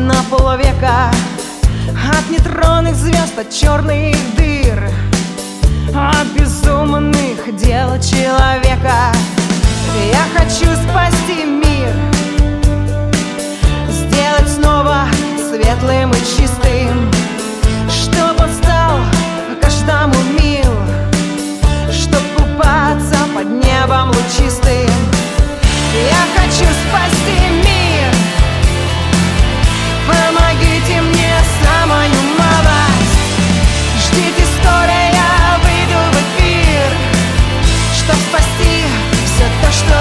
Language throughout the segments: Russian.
на полвека, от нейтронных звезд, от черных дыр, от безумных дел человека. Я хочу спасти мир, сделать снова светлым и чистым, чтоб он стал каждому мил, чтоб купаться под небом лучистым. Я хочу спасти мир, помогите мне самую малость. Ждите, скоро я выйду в эфир, чтоб спасти все то, что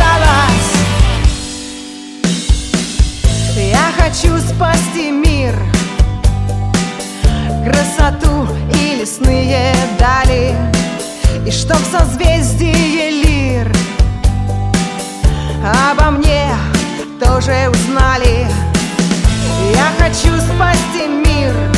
осталось. Я хочу спасти мир, красоту и лесные дали, и чтоб созвездие Лир обо мне тоже узнали. Я хочу спасти мир,